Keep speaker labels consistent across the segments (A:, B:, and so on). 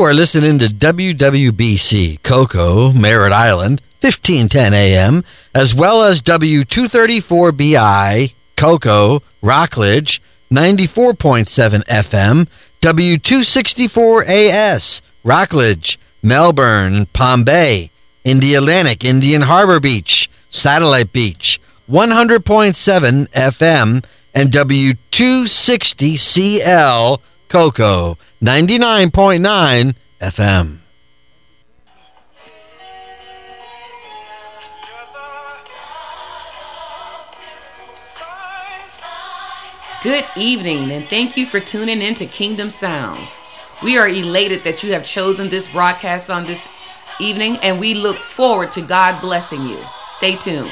A: are listening to WWBC Cocoa, Merritt Island, 1510 AM, as well as W234BI Cocoa, Rockledge, 94.7 FM, W264AS, Rockledge, Melbourne, Palm Bay, Indialantic, Indian Harbor Beach, Satellite Beach, 100.7 FM, and W260CL Cocoa, 99.9 FM.
B: Good evening, and thank you for tuning in to Kingdom Sounds. We are elated that you have chosen this broadcast on this evening, and we look forward to God blessing you. Stay tuned.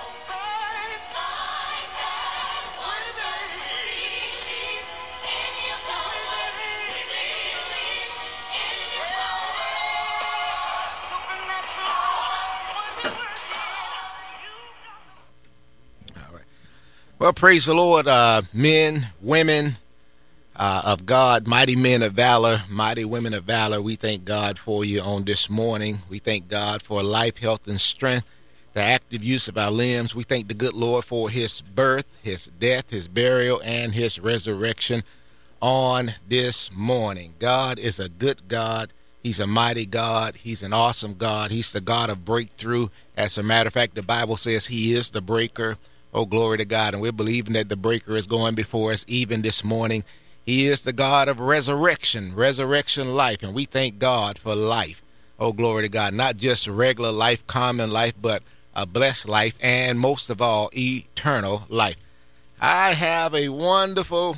C: Well, praise the Lord, men, women of God, mighty men of valor, mighty women of valor. We thank God for you on this morning. We thank God for life, health, and strength, the active use of our limbs. We thank the good Lord for his birth, his death, his burial, and his resurrection on this morning. God is a good God. He's a mighty God. He's an awesome God. He's the God of breakthrough. As a matter of fact, the Bible says he is the breaker. Oh, glory to God. And we're believing that the breaker is going before us even this morning. He is the God of resurrection life. And we thank God for life. Oh, glory to God. Not just regular life, common life, but a blessed life. And most of all, eternal life. I have a wonderful,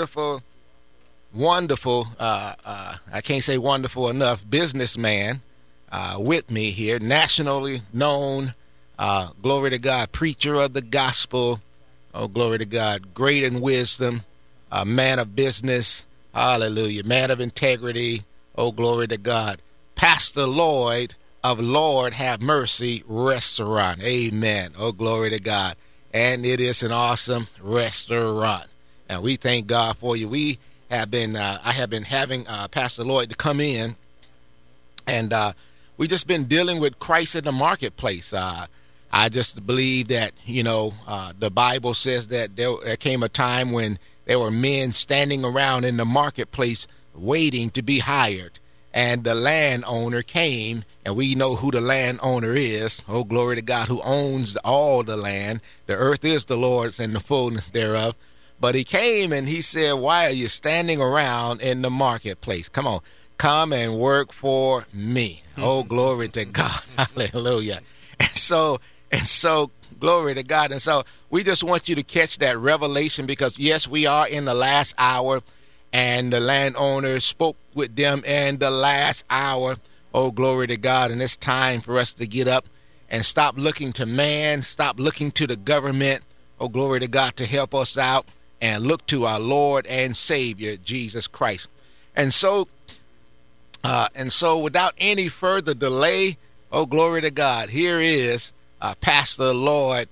C: I can't say wonderful enough, businessman with me here, nationally known, glory to God, preacher of the gospel. Oh, glory to God, great in wisdom, man of business. Hallelujah. Man of integrity. Oh, glory to God. Pastor Lloyd of Lord Have Mercy Restaurant. Amen. Oh, glory to God. And it is an awesome restaurant. And we thank God for you. We have been, I have been having Pastor Lloyd to come in, and we just been dealing with Christ in the marketplace. I just believe that, the Bible says that there came a time when there were men standing around in the marketplace waiting to be hired. And the landowner came, and we know who the landowner is. Oh, glory to God, who owns all the land. The earth is the Lord's and the fullness thereof. But he came and he said, why are you standing around in the marketplace? Come on, come and work for me. Oh, glory to God. Hallelujah. And so, glory to God. And so we just want you to catch that revelation because, yes, we are in the last hour, and the landowner spoke with them in the last hour. Oh, glory to God. And it's time for us to get up and stop looking to man, stop looking to the government. Oh, glory to God, to help us out, and look to our Lord and Savior, Jesus Christ. And so without any further delay, oh, glory to God, here is Pastor Lloyd,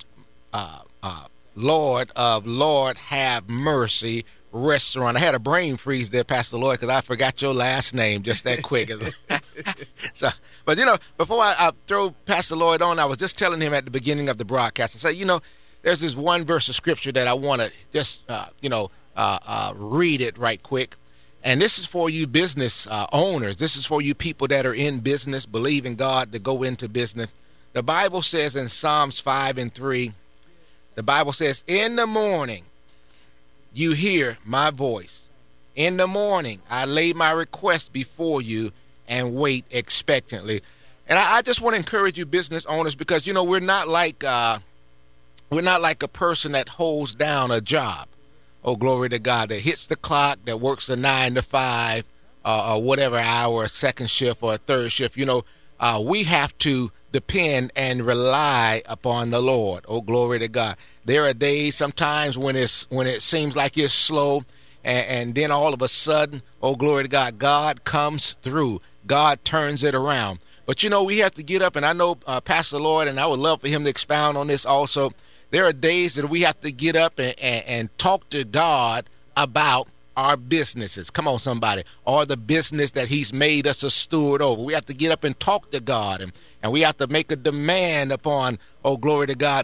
C: Lord of Lord Have Mercy Restaurant. I had a brain freeze there, Pastor Lloyd, because I forgot your last name just that quick. But before I throw Pastor Lloyd on, I was just telling him at the beginning of the broadcast, I said, there's this one verse of scripture that I want to just, read it right quick. And this is for you business owners. This is for you people that are in business, believe in God to go into business. The Bible says in Psalms 5:3, the Bible says, in the morning you hear my voice. In the morning I lay my request before you and wait expectantly. And I just want to encourage you business owners, because, we're not like a person that holds down a job. Oh, glory to God, that hits the clock, that works a 9 to 5 or whatever hour, a second shift or a third shift. We have to depend and rely upon the Lord. Oh, glory to God. There are days sometimes when it seems like it's slow, and then all of a sudden, oh, glory to God, God comes through. God turns it around. But, we have to get up, and I know Pastor Lloyd, and I would love for him to expound on this also. There are days that we have to get up and talk to God about our businesses. Come on, somebody. Or the business that he's made us a steward over. We have to get up and talk to God, and we have to make a demand upon, oh, glory to God,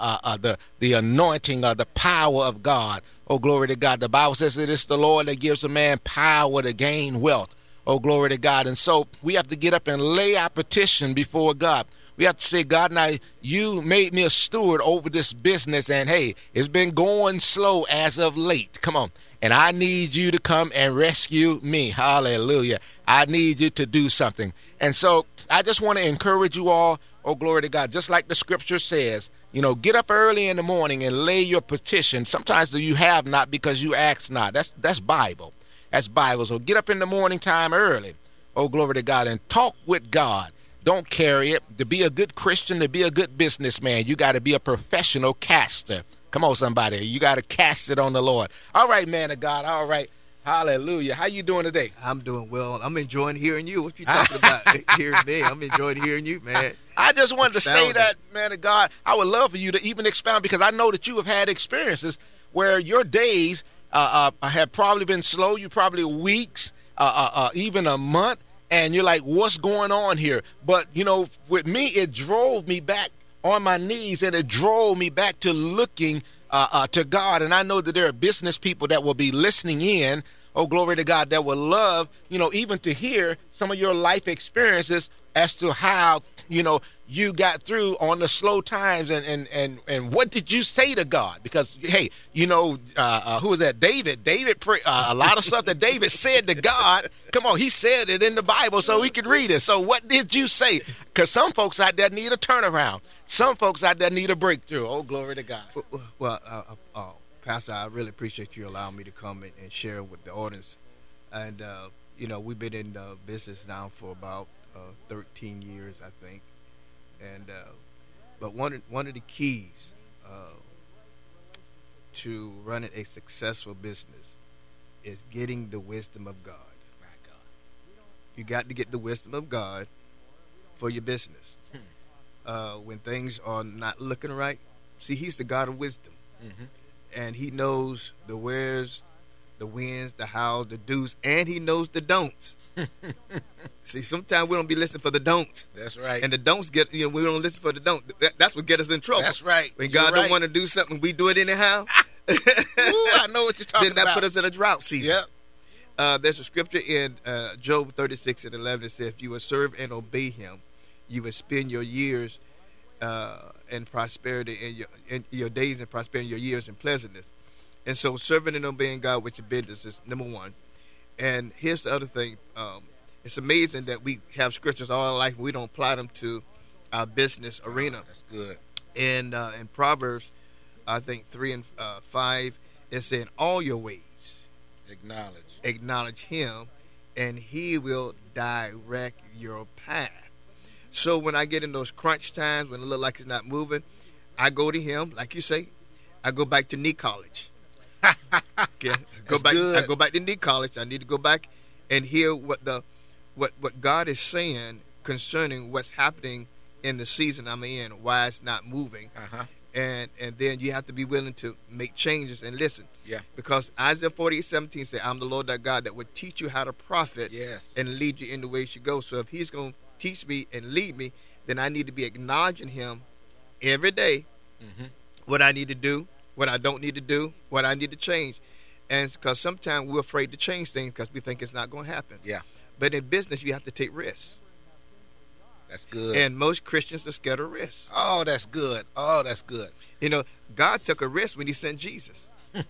C: the anointing or the power of God. Oh, glory to God. The Bible says that it's the Lord that gives a man power to gain wealth. Oh, glory to God. And so we have to get up and lay our petition before God. We have to say, God, now you made me a steward over this business, and hey, it's been going slow as of late. Come on. And I need you to come and rescue me. Hallelujah. I need you to do something. And so I just want to encourage you all, oh, glory to God, just like the scripture says, get up early in the morning and lay your petition. Sometimes you have not because you ask not. That's Bible. That's Bible. So get up in the morning time early, oh, glory to God, and talk with God. Don't carry it. To be a good Christian, to be a good businessman, you got to be a professional caster. Come on, somebody. You got to cast it on the Lord. All right, man of God. All right. Hallelujah. How you doing today?
D: I'm doing well. I'm enjoying hearing you. What you talking about? Hearing me. I'm enjoying hearing you, man.
C: I just wanted to say that, man of God. I would love for you to even expound, because I know that you have had experiences where your days have probably been slow. You probably weeks, even a month. And you're like, what's going on here? But, with me, it drove me back on my knees, and it drove me back to looking to God. And I know that there are business people that will be listening in, oh, glory to God, that will love, even to hear some of your life experiences as to how, you got through on the slow times, and what did you say to God? Because, hey, who was that? David, a lot of stuff that David said to God, come on, he said it in the Bible so we could read it. So what did you say? Because some folks out there need a turnaround. Some folks out there need a breakthrough. Oh, glory to God.
D: Well, Pastor, I really appreciate you allowing me to come and share with the audience. And, we've been in business now for about 13 years, I think. And but one of the keys to running a successful business is getting the wisdom of God.
C: My God.
D: You got to get the wisdom of God for your business. When things are not looking right, see, he's the God of wisdom.
C: Mm-hmm.
D: And he knows the wheres, the whens, the hows, the do's, and he knows the don'ts. See, sometimes we don't be listening for the don'ts.
C: That's right.
D: And the don'ts we don't listen for the don't. That's what get us in trouble.
C: That's right.
D: When God don't want to do something, we do it anyhow.
C: Ooh, I know what you're talking
D: then that
C: about.
D: put us in a drought season.
C: Yep.
D: There's a scripture in Job 36:11 that says, if you will serve and obey him, you will spend your years in prosperity, in your days in prosperity, your years in pleasantness. And so serving and obeying God with your business is number one. And here's the other thing. It's amazing that we have scriptures all our life and we don't apply them to our business arena.
C: That's good.
D: And in Proverbs, I think 3 and 5, it's saying, all your ways acknowledge him, and he will direct your path. So when I get in those crunch times, when it looks like it's not moving, I go to him, like you say. I go back to knee college. Okay. I go back to knee college. I need to go back and hear what God is saying concerning what's happening in the season I'm in, why it's not moving.
C: Uh-huh.
D: And then you have to be willing to make changes and listen.
C: Yeah.
D: Because Isaiah 48:17 said, I'm the Lord thy God that will teach you how to profit.
C: Yes.
D: And lead you in the way you should go. So if he's going to teach me and lead me, then I need to be acknowledging him every day, what I need to do, what I don't need to do, what I need to change. And because sometimes we're afraid to change things because we think it's not going to happen.
C: Yeah.
D: But in business, you have to take risks.
C: That's good.
D: And most Christians are scared of risks.
C: Oh, that's good. Oh, that's good.
D: God took a risk when he sent Jesus.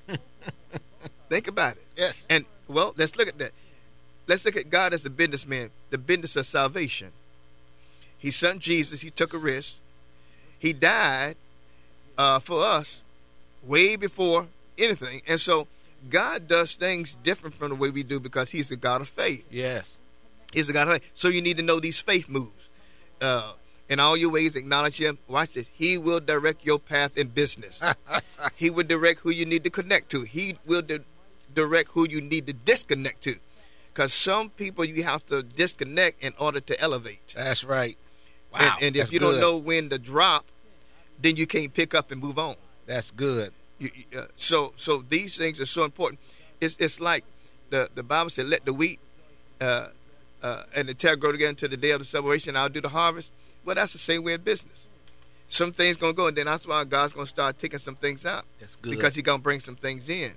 D: Think about it.
C: Yes.
D: And, well, let's look at that. Let's look at God as a businessman, the business of salvation. He sent Jesus. He took a risk. He died for us way before anything. And so God does things different from the way we do because he's the God of faith.
C: Yes.
D: He's the God of faith. So you need to know these faith moves. In all your ways, acknowledge him. Watch this. He will direct your path in business. He will direct who you need to connect to. He will direct who you need to disconnect to. Because some people you have to disconnect in order to elevate.
C: That's right. Wow.
D: And if you don't know when to drop, then you can't pick up and move on.
C: That's good.
D: So these things are so important. It's like the Bible said, let the wheat and the tare grow together until the day of the separation. I'll do the harvest. Well, that's the same way in business. Some things gonna go, and then that's why God's gonna start taking some things out.
C: That's good.
D: Because He's gonna bring some things in.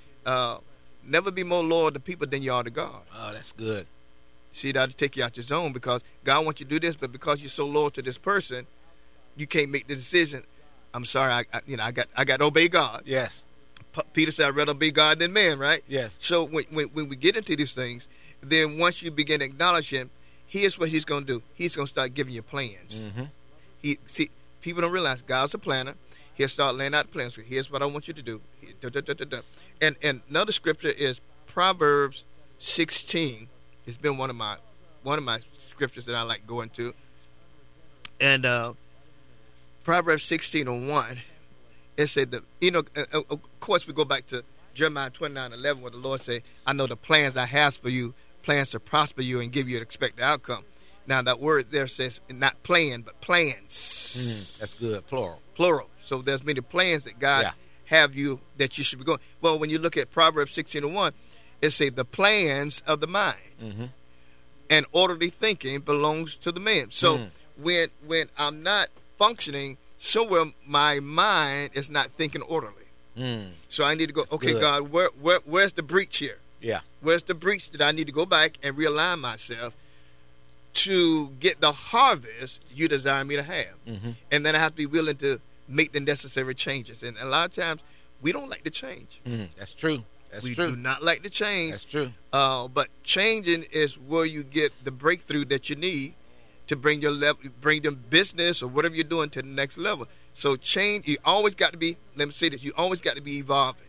D: Never be more loyal to people than you are to God.
C: Oh, that's good.
D: See, that'll take you out your zone because God wants you to do this, but because you're so loyal to this person, you can't make the decision. I'm sorry, I got to obey God.
C: Yes.
D: Peter said, "I'd rather obey God than man." Right?
C: Yes.
D: So when we get into these things, then once you begin to acknowledge Him, here's what He's going to do. He's going to start giving you plans.
C: Mm-hmm.
D: People don't realize God's a planner. He'll start laying out plans. So here's what I want you to do. And another scripture is Proverbs 16. It's been one of my scriptures that I like going to. And Proverbs 16:1, it said that, of course we go back to Jeremiah 29:11 where the Lord said, I know the plans I have for you, plans to prosper you and give you an expected outcome. Now that word there says not plan, but plans.
C: That's good, plural.
D: Plural. So there's many plans that God have you that you should be going. Well, when you look at Proverbs 16:1, it says the plans of the mind and orderly thinking belongs to the man. So when I'm not functioning, somewhere my mind is not thinking orderly. So I need to go,
C: That's
D: okay,
C: good.
D: God, where's the breach here?
C: Yeah.
D: Where's the breach that I need to go back and realign myself to get the harvest you desire me to have? And then I have to be willing to make the necessary changes. And a lot of times we don't like to change.
C: That's true. That's
D: we
C: true.
D: do not like to change.
C: That's true.
D: But changing is where you get the breakthrough that you need to bring your business or whatever you're doing to the next level. So change, you always got to be, let me say this, you always got to be evolving.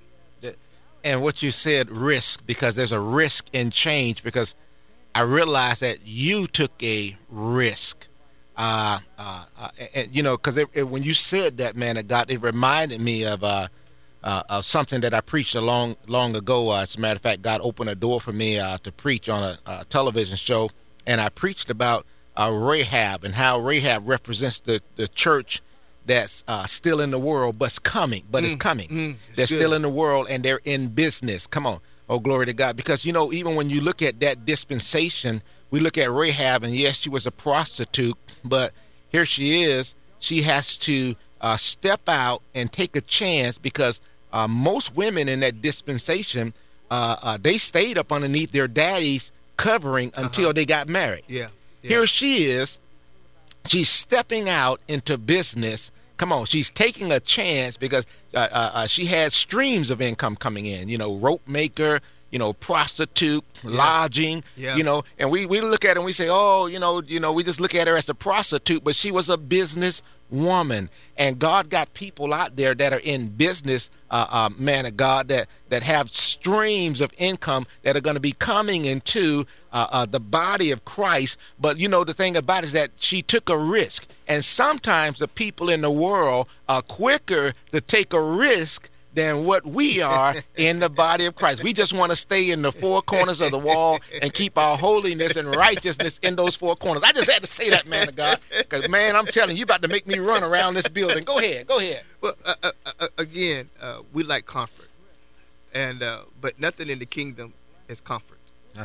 C: And what you said, risk, because there's a risk in change, because I realized that you took a risk. And because when you said that, man of God, it reminded me of something that I preached long ago. As a matter of fact, God opened a door for me to preach on a television show, and I preached about Rahab and how Rahab represents the church that's still in the world, but it's coming. They're still in the world, and they're in business. Come on. Oh, glory to God. Because, even when you look at that dispensation, we look at Rahab, and yes, she was a prostitute, but here she is. She has to step out and take a chance because most women in that dispensation, they stayed up underneath their daddy's covering until they got married.
D: Yeah.
C: Here she is. She's stepping out into business. Come on, she's taking a chance because she had streams of income coming in. Rope maker, prostitute, lodging.
D: Yeah.
C: And we look at her and we say, oh, we just look at her as a prostitute, but she was a business woman. And God got people out there that are in business, man of God, that have streams of income that are going to be coming into the body of Christ. But the thing about it is that she took a risk. And sometimes the people in the world are quicker to take a risk than what we are in the body of Christ. We just want to stay in the four corners of the wall and keep our holiness and righteousness in those four corners. I just had to say that, man of God, because, man, I'm telling you, about to make me run around this building. Go ahead.
D: Well, again, we like comfort, and but nothing in the kingdom is comfort.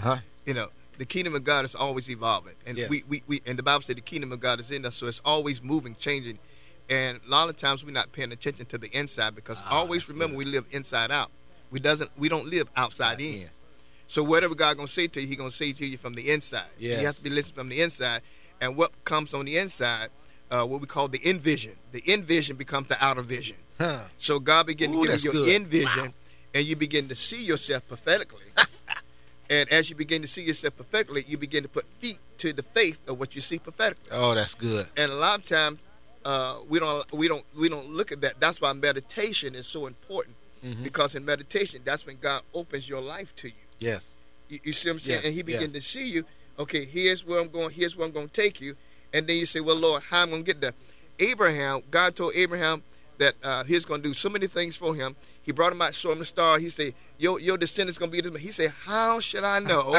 D: The kingdom of God is always evolving, and we and the Bible said the kingdom of God is in us, so it's always moving, changing. And a lot of times we're not paying attention to the inside because always remember we live inside out. We don't live outside in. So whatever God gonna say to you, He gonna say to you from the inside.
C: Yes.
D: You have to be listening from the inside. And what comes on the inside, what we call the in vision. The in vision becomes the outer vision. So God begin to give you your in vision, and you begin to see yourself prophetically. And as you begin to see yourself prophetically, you begin to put feet to the faith of what you see prophetically.
C: Oh, that's good.
D: And a lot of times we don't look at that. That's why meditation is so important, because in meditation, that's when God opens your life to you.
C: Yes.
D: You see what I'm saying?
C: Yes.
D: And He begin to see you. Okay, here's where I'm going. Here's where I'm going to take you. And then you say, well, Lord, how am I going to get there? God told Abraham that He's going to do so many things for him. He brought him out, showed him the star. He said, your descendants going to be this. He said, how should I know?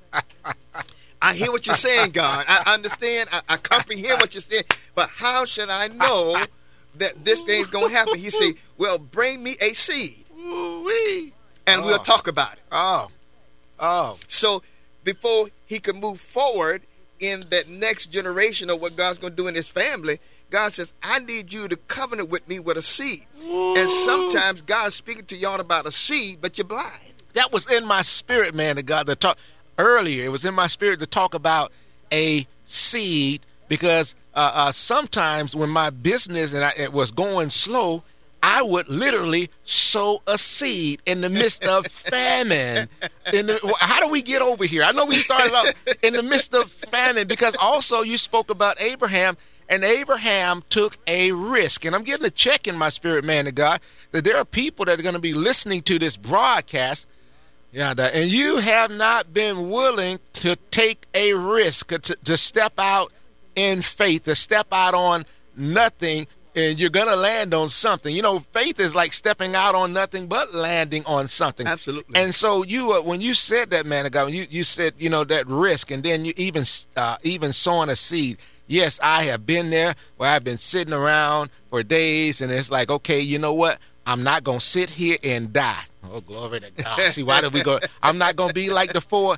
D: I hear what you're saying, God. I understand. I comprehend what you're saying. But how should I know that this thing's going to happen? He said, well, bring me a seed.
C: Ooh-wee.
D: and we'll talk about it.
C: Oh.
D: So before he can move forward in that next generation of what God's going to do in his family, God says, I need you to covenant with me with a seed. Ooh. And sometimes God's speaking to y'all about a seed, but you're blind.
C: That was in my spirit, man, of God, to talk earlier. It was in my spirit to talk about a seed because sometimes when my business it was going slow, I would literally sow a seed in the midst of famine. How do we get over here? I know we started off in the midst of famine because also you spoke about Abraham, and Abraham took a risk. And I'm getting a check in my spirit, man of God, that there are people that are going to be listening to this broadcast, and you have not been willing to take a risk, to step out in faith, to step out on nothing, and you're going to land on something. You know, faith is like stepping out on nothing but landing on something.
D: Absolutely.
C: And so you, when you said that, man of God, you said, that risk, and then you even sowing a seed. Yes, I have been there where I've been sitting around for days, and it's like, okay, you know what? I'm not going to sit here and die. Oh, glory to God. See, why did we go? I'm not going to be like the four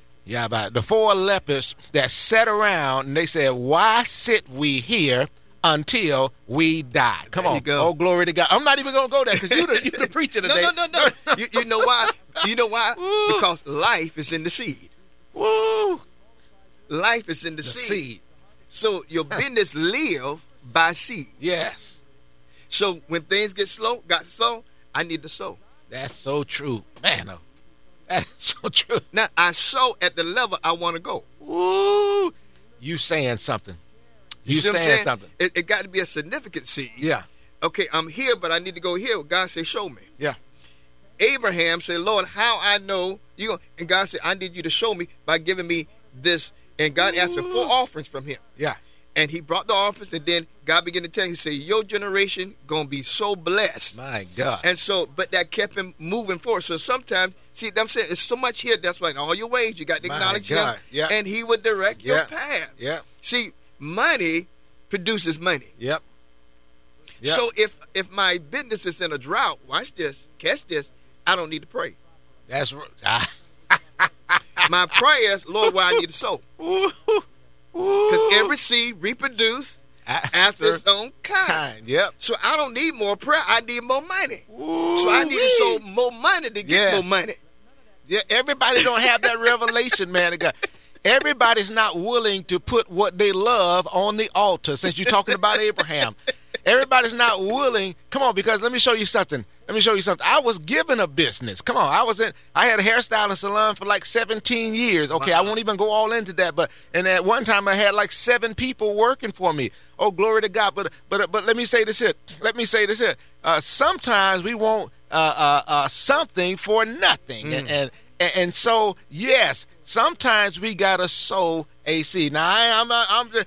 C: lepers that sat around, and they said, why sit we here until we die? Come on. Oh, glory to God. I'm not even going to go there because you're the preacher today.
D: No. You know why? You know why? Woo. Because life is in the seed.
C: Woo.
D: Life is in the seed. So your business live by seed.
C: Yes.
D: So when things got slow, I need to sow.
C: That's so true. Man, that's so true.
D: Now, I sow at the level I want to go.
C: Woo. You saying something. You saying something.
D: It got to be a significant seed.
C: Yeah.
D: Okay, I'm here, but I need to go here. God said, show me.
C: Yeah.
D: Abraham said, Lord, how I know you? And God said, I need you to show me by giving me this. And God asked for 4 offerings from him.
C: Yeah.
D: And he brought the offerings, and then God began to tell him, he said, your generation going to be so blessed.
C: My God.
D: And so, but that kept him moving forward. So sometimes, see, I'm saying, it's so much here, that's why in all your ways, you got to acknowledge him.
C: Yep.
D: And he would direct your path.
C: Yeah.
D: See, money produces money.
C: Yep.
D: So if my business is in a drought, watch this, catch this, I don't need to pray.
C: That's right.
D: My prayers, Lord, where I need to sow. Because every seed reproduce after its own kind.
C: Yep.
D: So I don't need more prayer. I need more money. So I need to sow more money to get more money.
C: Yeah, everybody don't have that revelation, man of God. Everybody's not willing to put what they love on the altar, since you're talking about Abraham. Everybody's not willing. Come on, because let me show you something. I was given a business. Come on, I had a hairstyling salon for like 17 years. Okay, I won't even go all into that, and at one time I had like 7 people working for me. Oh, glory to God. But let me say this here. Sometimes we want something for nothing. And so, yes, sometimes we gotta sow a seed. Now I'm just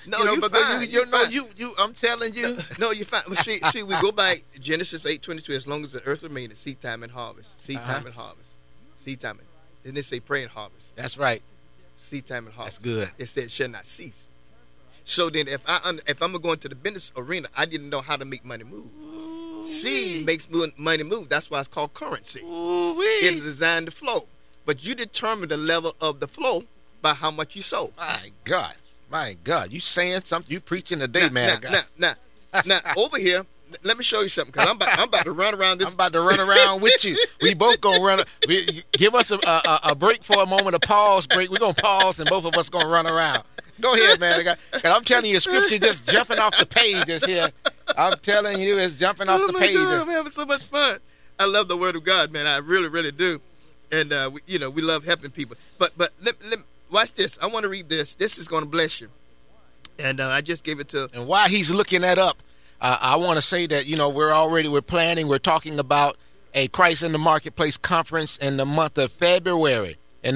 C: I'm telling you.
D: No, you're fine. But see, we go back Genesis 8:22. As long as the earth remains, it's seed time and harvest. Seed time and harvest. Seed time. Didn't it say pray and harvest?
C: That's right.
D: Seed time and harvest.
C: That's good.
D: It said shall not cease. So then, if I'm going to the business arena, I didn't know how to make money move. Seed makes money move. That's why it's called currency. It is designed to flow. But you determine the level of the flow by how much you sow.
C: My God, you saying something? You preaching today, man.
D: Now, over here, let me show you something, because I'm about to run around this.
C: I'm about to run around with you. We both gonna run. Give us a break for a moment, a pause break. We're gonna pause, and both of us gonna run around. Go ahead, man. Because I'm telling you, scripture just jumping off the pages here. I'm telling you, it's jumping off the pages.
D: I'm having so much fun. I love the Word of God, man. I really, really do. And we love helping people. But let watch this. I want to read this. This is going to bless you. And I just gave it to.
C: And while he's looking that up, I want to say that we're planning. We're talking about a Christ in the Marketplace conference in the month of February.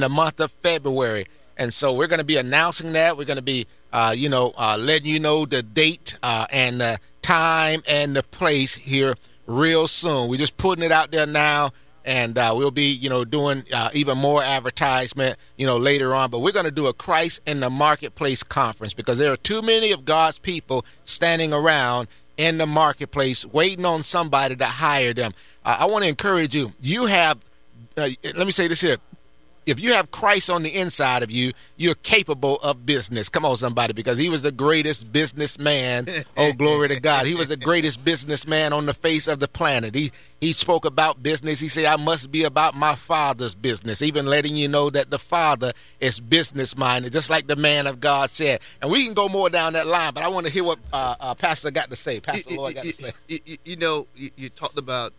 C: And so we're going to be announcing that. We're going to be letting you know the date and the time and the place here real soon. We're just putting it out there now. And we'll be, doing even more advertisement, later on. But we're going to do a Christ in the Marketplace conference, because there are too many of God's people standing around in the marketplace waiting on somebody to hire them. I want to encourage you. You have let me say this here. If you have Christ on the inside of you, you're capable of business. Come on, somebody, because he was the greatest businessman. Oh, glory to God. He was the greatest businessman on the face of the planet. He spoke about business. He said, I must be about my Father's business, even letting you know that the Father is business-minded, just like the man of God said. And we can go more down that line, but I want to hear what Pastor got to say. Pastor Lloyd got to say.
D: You talked about,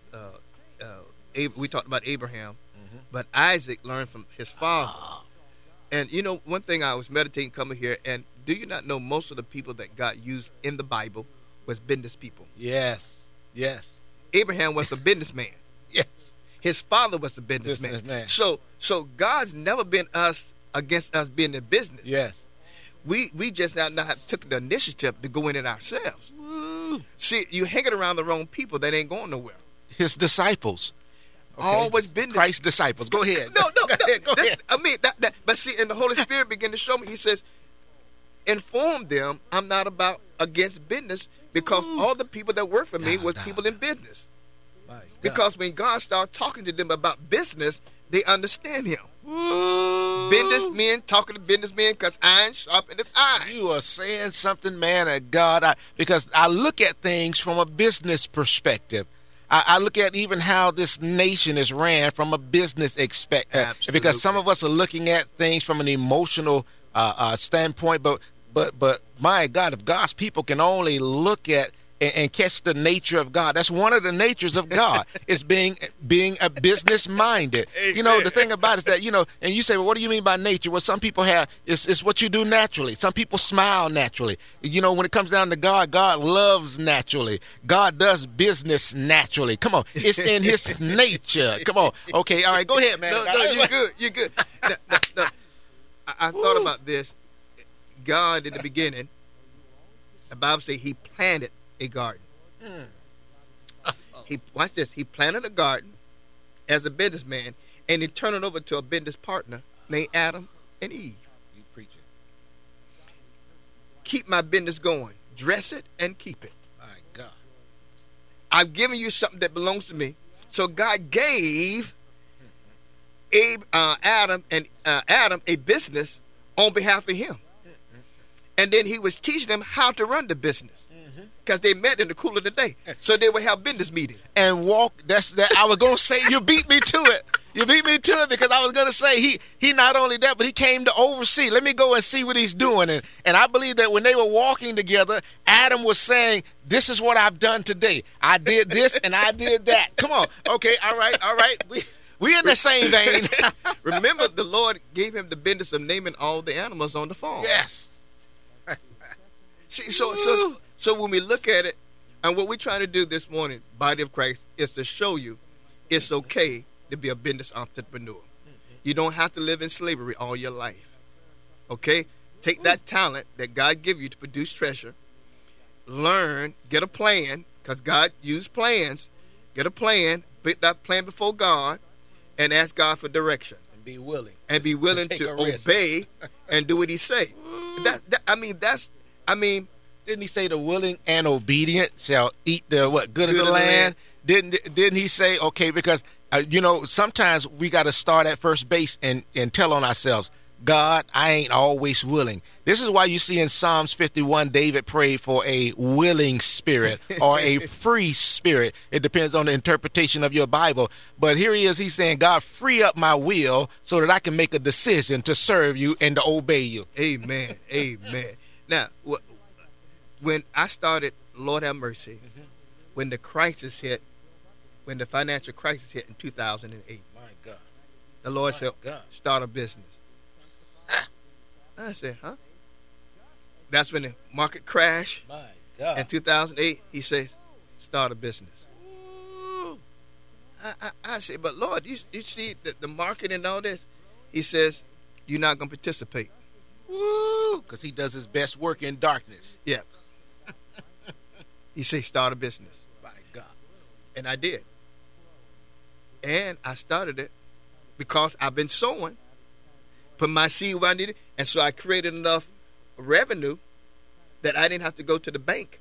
D: we talked about Abraham. But Isaac learned from his father. And, one thing I was meditating coming here, and do you not know most of the people that God used in the Bible was business people?
C: Yes.
D: Abraham was a businessman.
C: Yes.
D: His father was a businessman. So God's never been against us being in business.
C: Yes.
D: We just now have took the initiative to go in it ourselves.
C: Woo.
D: See, you hanging around the wrong people that ain't going nowhere.
C: His disciples. Okay.
D: Always been
C: Christ's disciples. Go ahead.
D: No.
C: Go ahead.
D: I mean, but see, and the Holy Spirit began to show me. He says, inform them I'm not against business, because all the people that work for me was people in business. Because when God started talking to them about business, they understand him. Businessmen talking to businessmen, because iron sharpeneth iron.
C: You are saying something, man of God. Because I look at things from a business perspective. I look at even how this nation is ran from a business perspective, because some of us are looking at things from an emotional standpoint. But my God, if God's people can only look at and catch the nature of God, that's one of the natures of God, is being a business minded. The thing about it is that, and you say, well, what do you mean by nature? Well, some people have, it's what you do naturally. Some people smile naturally. When it comes down to God loves naturally. God does business naturally. Come on. It's in his nature. Come on. Okay. All right. Go ahead, man.
D: No, you're good. No. I thought about this. God, in the beginning, the Bible says he planted a garden. Watch this. He planted a garden as a businessman, and he turned it over to a business partner named Adam and Eve.
C: You preaching.
D: Keep my business going. Dress it and keep it.
C: My God.
D: I've given you something that belongs to me. So God gave Adam a business on behalf of him. And then he was teaching them how to run the business, because they met in the cool of the day. So they would have business meetings.
C: And walk. I was going to say, you beat me to it. You beat me to it, because I was going to say he not only that, but he came to oversee. Let me go and see what he's doing. And I believe that when they were walking together, Adam was saying, this is what I've done today. I did this and I did that. Come on. Okay. All right. We in the same vein.
D: Remember, the Lord gave him the business of naming all the animals on the farm.
C: Yes.
D: See, so when we look at it, and what we're trying to do this morning, Body of Christ, is to show you it's okay to be a business entrepreneur. You don't have to live in slavery all your life. Okay? Take that talent that God give you to produce treasure, learn, get a plan, because God used plans. Get a plan, put that plan before God, and ask God for direction.
C: And be willing.
D: And be willing to obey and do what he say.
C: Didn't he say the willing and obedient shall eat the good of the land? Didn't he say, okay, because sometimes we got to start at first base and tell on ourselves, God, I ain't always willing. This is why you see in Psalms 51, David prayed for a willing spirit or a free spirit. It depends on the interpretation of your Bible. But here he is, he's saying, God, free up my will so that I can make a decision to serve you and to obey you.
D: Amen. Now, when I started Lord Have Mercy, when the financial crisis hit in 2008,
C: my God,
D: the Lord said, start a business. I said, huh? That's when the market crashed.
C: My God.
D: In 2008, he says, start a business. I said, but Lord, you see the market and all this? He says, you're not going to participate.
C: Woo! Because he does his best work in darkness.
D: Yeah. He said, start a business.
C: My God.
D: And I did. And I started it because I've been sowing, put my seed where I needed, and so I created enough revenue that I didn't have to go to the bank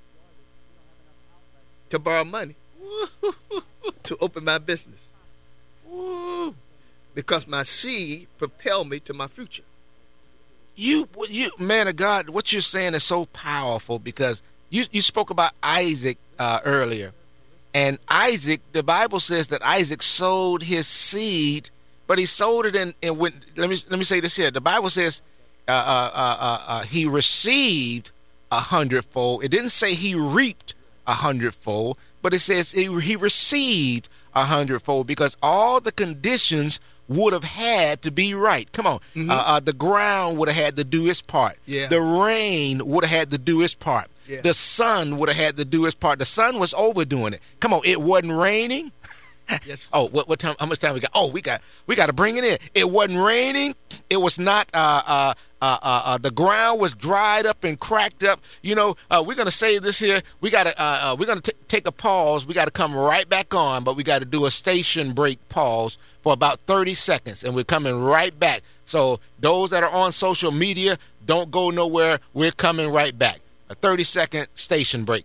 D: to borrow money to open my business.
C: Ooh.
D: Because my seed propelled me to my future.
C: You, man of God, what you're saying is so powerful, because you spoke about Isaac earlier. And Isaac, the Bible says that Isaac sowed his seed, but he sowed it in when, let me say this here. The Bible says he received 100-fold. It didn't say he reaped 100-fold, but it says he received 100-fold, because all the conditions would have had to be right. Come on.
D: Mm-hmm.
C: The ground would have had to do its part.
D: Yeah.
C: The rain would have had to do its part.
D: Yeah.
C: The sun would have had to do its part. The sun was overdoing it. Come on, it wasn't raining.
D: Yes.
C: Oh, what time? How much time we got? Oh, we got to bring it in. It wasn't raining. It was not. The ground was dried up and cracked up. You know, we're gonna save this here. We're gonna take a pause. We got to come right back on, but we got to do a station break pause for about 30 seconds, and we're coming right back. So those that are on social media, don't go nowhere. We're coming right back. A 30-second station break.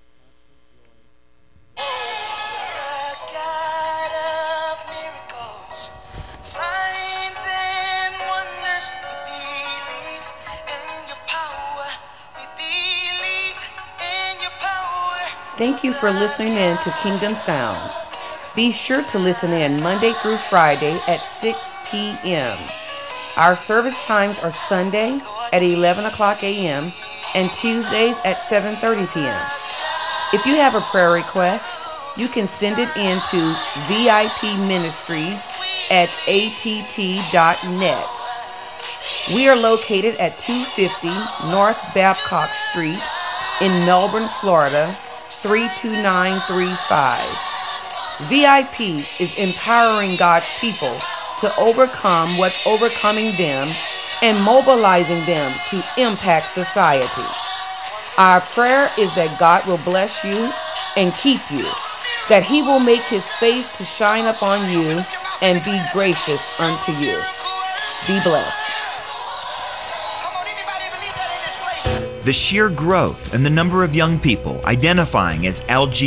B: Thank you for listening in to Kingdom Sounds. Be sure to listen in Monday through Friday at 6 p.m. Our service times are Sunday at 11 o'clock a.m. and Tuesdays at 7:30 p.m. If you have a prayer request, you can send it in to vipministries@att.net. We are located at 250 North Babcock Street in Melbourne, Florida, 32935. VIP is empowering God's people to overcome what's overcoming them and mobilizing them to impact society. Our prayer is that God will bless you and keep you, that he will make his face to shine upon you and be gracious unto you. Be blessed.
E: The sheer growth and the number of young people identifying as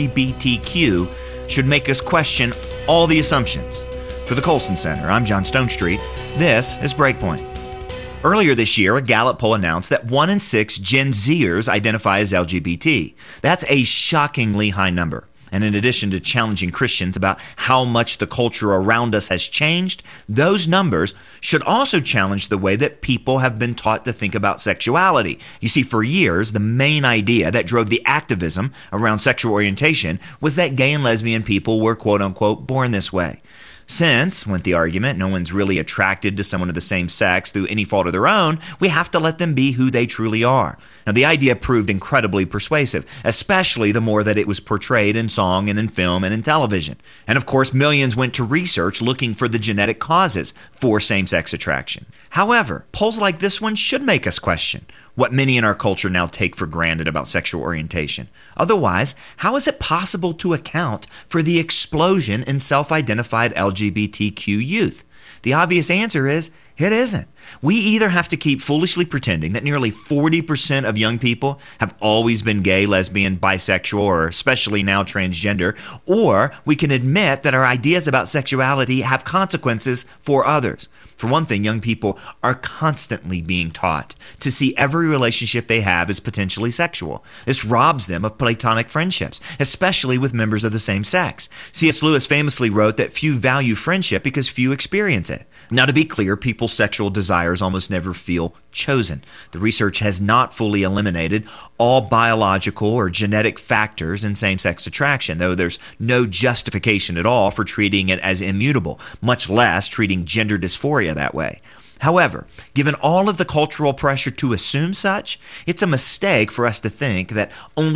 E: LGBTQ should make us question all the assumptions. For the Colson Center, I'm John Stonestreet. This is Breakpoint. Earlier this year, a Gallup poll announced that 1 in 6 Gen Zers identify as LGBT. That's a shockingly high number. And in addition to challenging Christians about how much the culture around us has changed, those numbers should also challenge the way that people have been taught to think about sexuality. You see, for years, the main idea that drove the activism around sexual orientation was that gay and lesbian people were quote-unquote born this way. Since, went the argument, no one's really attracted to someone of the same sex through any fault of their own, we have to let them be who they truly are. Now, the idea proved incredibly persuasive, especially the more that it was portrayed in song and in film and in television. And of course, millions went to research looking for the genetic causes for same-sex attraction. However, polls like this one should make us question what many in our culture now take for granted about sexual orientation. Otherwise, how is it possible to account for the explosion in self-identified LGBTQ youth? The obvious answer is, it isn't. We either have to keep foolishly pretending that nearly 40% of young people have always been gay, lesbian, bisexual, or especially now transgender, or we can admit that our ideas about sexuality have consequences for others. For one thing, young people are constantly being taught to see every relationship they have as potentially sexual. This robs them of platonic friendships, especially with members of the same sex. C.S. Lewis famously wrote that few value friendship because few experience it. Now, to be clear, people's sexual desires almost never feel chosen. The research has not fully eliminated all biological or genetic factors in same-sex attraction, though there's no justification at all for treating it as immutable, much less treating gender dysphoria that way. However, given all of the cultural pressure to assume such, it's a mistake for us to think that only